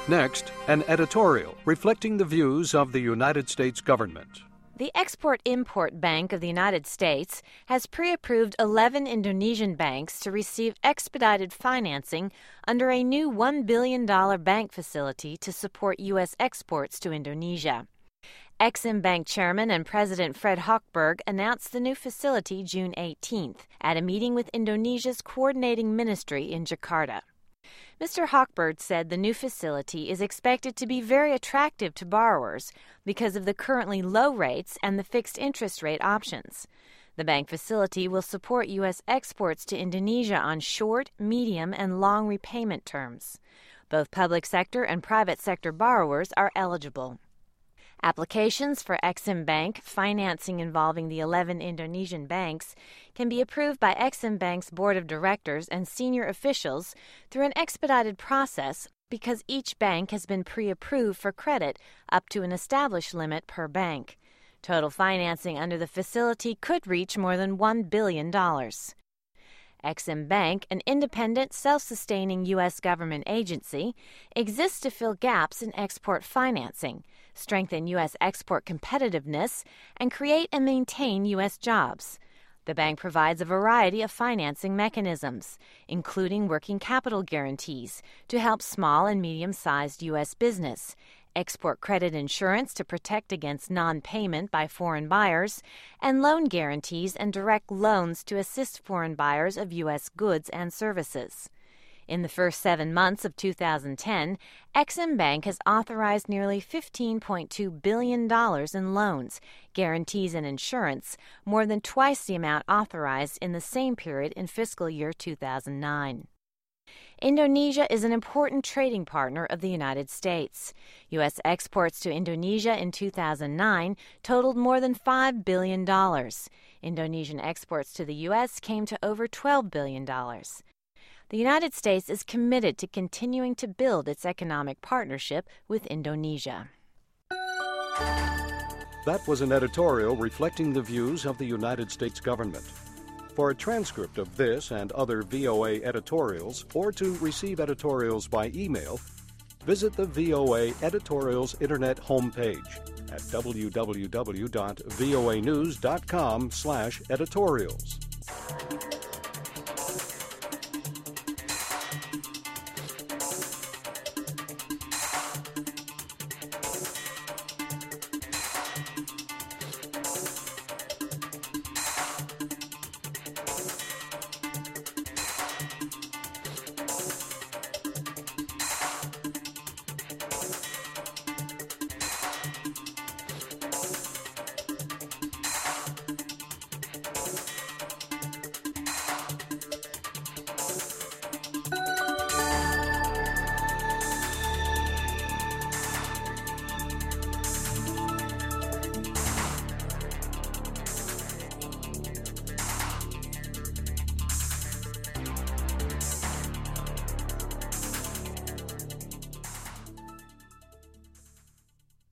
Next, an editorial reflecting the views of the United States government. The Export-Import Bank of the United States has pre-approved 11 Indonesian banks to receive expedited financing under a new $1 billion bank facility to support U.S. exports to Indonesia. Exim Bank Chairman and President Fred Hochberg announced the new facility June 18th at a meeting with Indonesia's coordinating ministry in Jakarta. Mr. Hochberg said the new facility is expected to be very attractive to borrowers because of the currently low rates and the fixed interest rate options. The bank facility will support U.S. exports to Indonesia on short, medium, and long repayment terms. Both public sector and private sector borrowers are eligible. Applications for Exim Bank financing involving the 11 Indonesian banks can be approved by Exim Bank's board of directors and senior officials through an expedited process because each bank has been pre-approved for credit up to an established limit per bank. Total financing under the facility could reach more than $1 billion. Exim Bank, an independent, self-sustaining U.S. government agency, exists to fill gaps in export financing, strengthen U.S. export competitiveness, and create and maintain U.S. jobs. The bank provides a variety of financing mechanisms, including working capital guarantees to help small and medium-sized U.S. business, export credit insurance to protect against non-payment by foreign buyers, and loan guarantees and direct loans to assist foreign buyers of U.S. goods and services. In the first 7 months of 2010, Exim Bank has authorized nearly $15.2 billion in loans, guarantees, and insurance, more than twice the amount authorized in the same period in fiscal year 2009. Indonesia is an important trading partner of the United States. U.S. exports to Indonesia in 2009 totaled more than $5 billion. Indonesian exports to the U.S. came to over $12 billion. The United States is committed to continuing to build its economic partnership with Indonesia. That was an editorial reflecting the views of the United States government. For a transcript of this and other VOA editorials, or to receive editorials by email, visit the VOA Editorials Internet homepage at www.voanews.com/editorials.